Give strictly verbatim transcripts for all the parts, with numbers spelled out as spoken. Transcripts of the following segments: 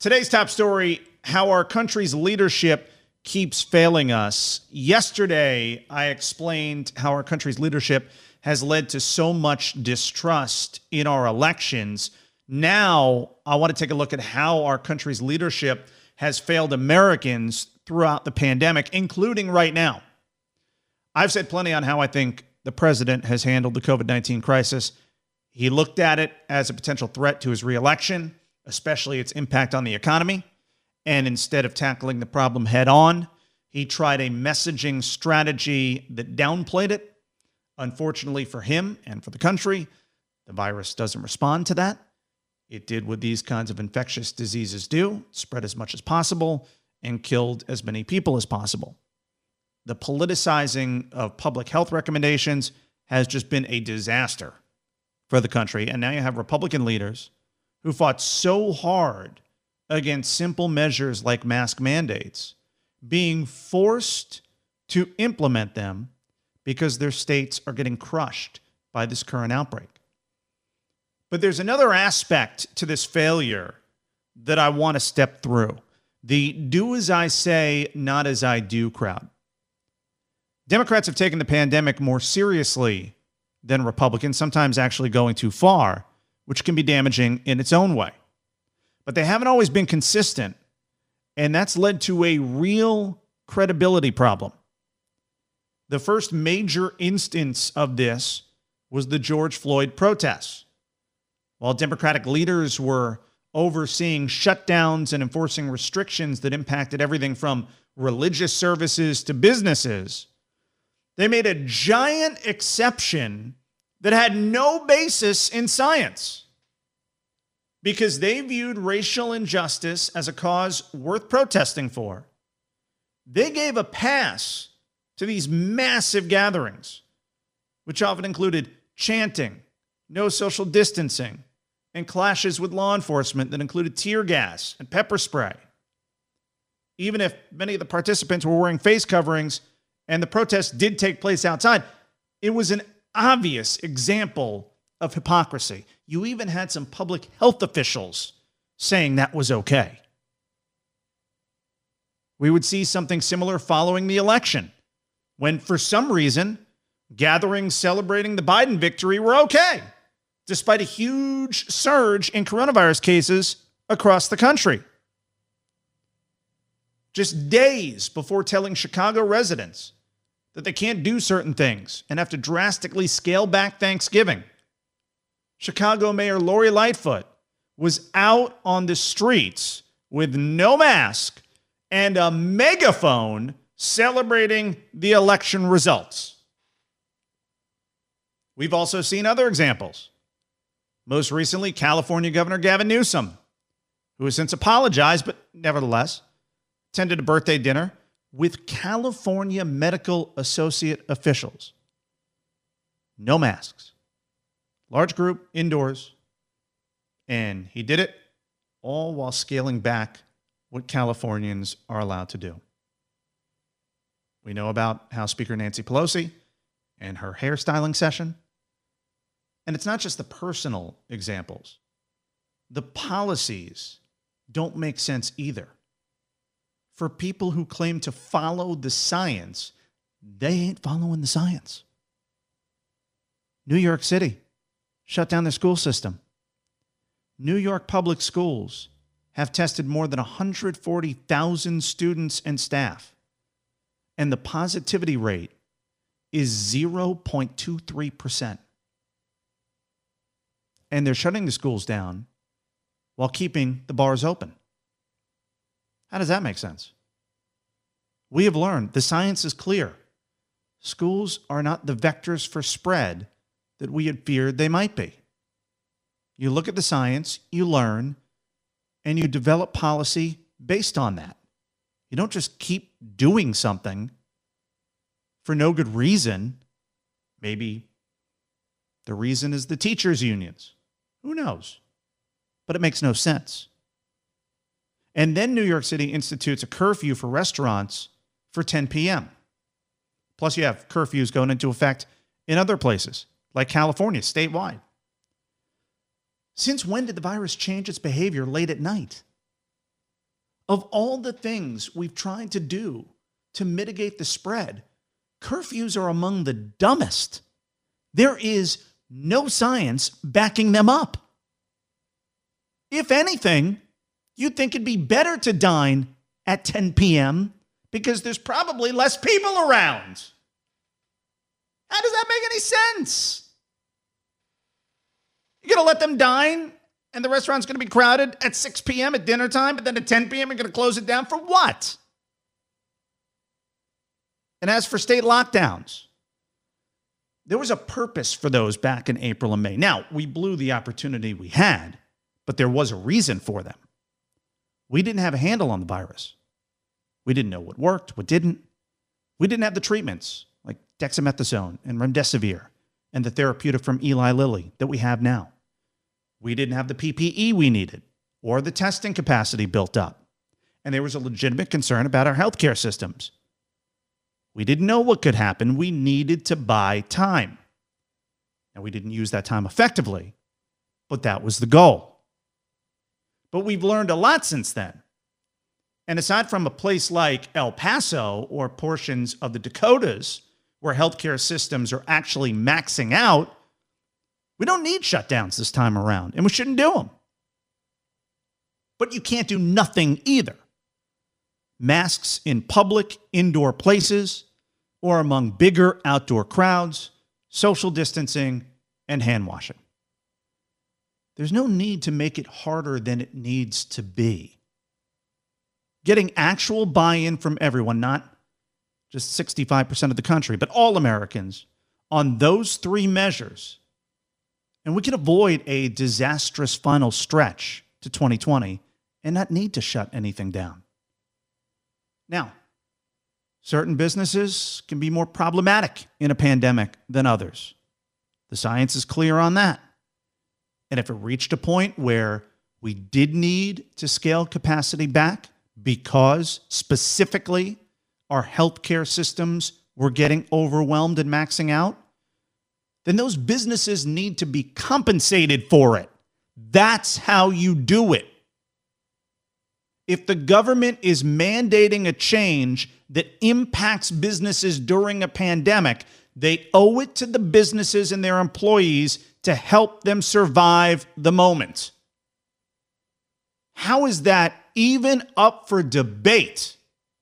Today's top story, how our country's leadership keeps failing us. Yesterday, I explained how our country's leadership has led to so much distrust in our elections. Now, I want to take a look at how our country's leadership has failed Americans throughout the pandemic, including right now. I've said plenty on how I think the president has handled the COVID nineteen crisis. He looked at it as a potential threat to his reelection, especially its impact on the economy. And instead of tackling the problem head on, he tried a messaging strategy that downplayed it. Unfortunately for him and for the country, the virus doesn't respond to that. It did what these kinds of infectious diseases do, spread as much as possible and killed as many people as possible. The politicizing of public health recommendations has just been a disaster for the country. And now you have Republican leaders who fought so hard against simple measures like mask mandates being forced to implement them because their states are getting crushed by this current outbreak. But there's another aspect to this failure that I want to step through. The do as I say, not as I do crowd. Democrats have taken the pandemic more seriously than Republicans, sometimes actually going too far, which can be damaging in its own way. But they haven't always been consistent, and that's led to a real credibility problem. The first major instance of this was the George Floyd protests. While Democratic leaders were overseeing shutdowns and enforcing restrictions that impacted everything from religious services to businesses, they made a giant exception that had no basis in science because they viewed racial injustice as a cause worth protesting for. They gave a pass to these massive gatherings, which often included chanting, no social distancing, and clashes with law enforcement that included tear gas and pepper spray. Even if many of the participants were wearing face coverings and the protest did take place outside, it was an obvious example of hypocrisy. You even had some public health officials saying that was okay. We would see something similar following the election, when for some reason, gatherings celebrating the Biden victory were okay, despite a huge surge in coronavirus cases across the country. Just days before telling Chicago residents that they can't do certain things and have to drastically scale back Thanksgiving, Chicago Mayor Lori Lightfoot was out on the streets with no mask and a megaphone celebrating the election results. We've also seen other examples. Most recently, California Governor Gavin Newsom, who has since apologized, but nevertheless attended a birthday dinner with California Medical Associate officials. No masks. Large group, indoors. And he did it all while scaling back what Californians are allowed to do. We know about House Speaker Nancy Pelosi and her hairstyling session. And it's not just the personal examples. The policies don't make sense either. For people who claim to follow the science, they ain't following the science. New York City shut down their school system. New York public schools have tested more than one hundred forty thousand students and staff, and the positivity rate is zero point two three percent. And they're shutting the schools down while keeping the bars open. How does that make sense? We have learned the science is clear. Schools are not the vectors for spread that we had feared they might be. You look at the science, you learn, and you develop policy based on that. You don't just keep doing something for no good reason. Maybe the reason is the teachers' unions. Who knows? But it makes no sense. And then New York City institutes a curfew for restaurants for ten p.m. Plus, you have curfews going into effect in other places, like California, statewide. Since when did the virus change its behavior late at night? Of all the things we've tried to do to mitigate the spread, curfews are among the dumbest. There is no science backing them up. If anything, you'd think it'd be better to dine at ten p.m. because there's probably less people around. How does that make any sense? You're going to let them dine and the restaurant's going to be crowded at six p.m. at dinner time, but then at ten p.m. you're going to close it down for what? And as for state lockdowns, there was a purpose for those back in April and May. Now, we blew the opportunity we had, but there was a reason for them. We didn't have a handle on the virus. We didn't know what worked, what didn't. We didn't have the treatments like dexamethasone and remdesivir and the therapeutic from Eli Lilly that we have now. We didn't have the P P E we needed or the testing capacity built up. And there was a legitimate concern about our healthcare systems. We didn't know what could happen. We needed to buy time. And we didn't use that time effectively, but that was the goal. But we've learned a lot since then. And aside from a place like El Paso or portions of the Dakotas where healthcare systems are actually maxing out, we don't need shutdowns this time around, and we shouldn't do them. But you can't do nothing either. Masks in public, indoor places, or among bigger outdoor crowds, social distancing, and hand washing. There's no need to make it harder than it needs to be. Getting actual buy-in from everyone, not just sixty-five percent of the country, but all Americans, on those three measures, and we can avoid a disastrous final stretch to twenty twenty and not need to shut anything down. Now, certain businesses can be more problematic in a pandemic than others. The science is clear on that. And if it reached a point where we did need to scale capacity back because specifically our healthcare systems were getting overwhelmed and maxing out, then those businesses need to be compensated for it. That's how you do it. If the government is mandating a change that impacts businesses during a pandemic, they owe it to the businesses and their employees to help them survive the moment. How is that even up for debate?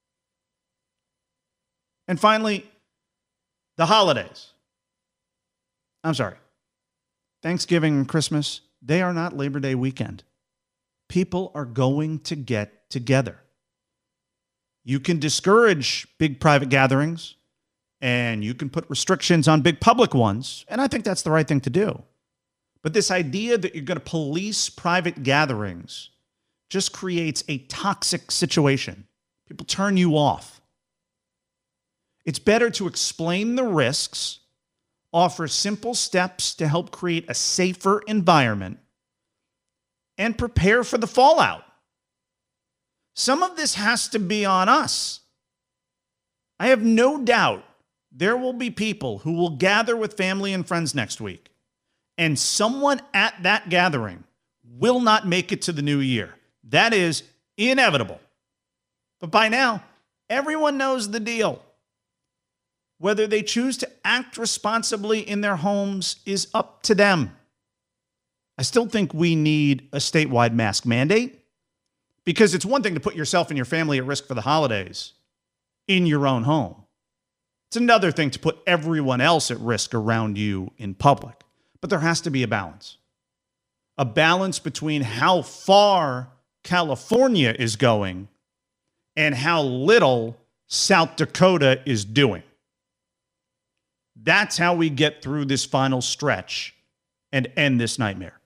And finally, the holidays. I'm sorry. Thanksgiving and Christmas, they are not Labor Day weekend. People are going to get together. You can discourage big private gatherings, and you can put restrictions on big public ones, and I think that's the right thing to do. But this idea that you're going to police private gatherings just creates a toxic situation. People turn you off. It's better to explain the risks, offer simple steps to help create a safer environment, and prepare for the fallout. Some of this has to be on us. I have no doubt there will be people who will gather with family and friends next week, and someone at that gathering will not make it to the new year. That is inevitable. But by now, everyone knows the deal. Whether they choose to act responsibly in their homes is up to them. I still think we need a statewide mask mandate, because it's one thing to put yourself and your family at risk for the holidays in your own home. It's another thing to put everyone else at risk around you in public. But there has to be a balance. A balance between how far California is going and how little South Dakota is doing. That's how we get through this final stretch and end this nightmare.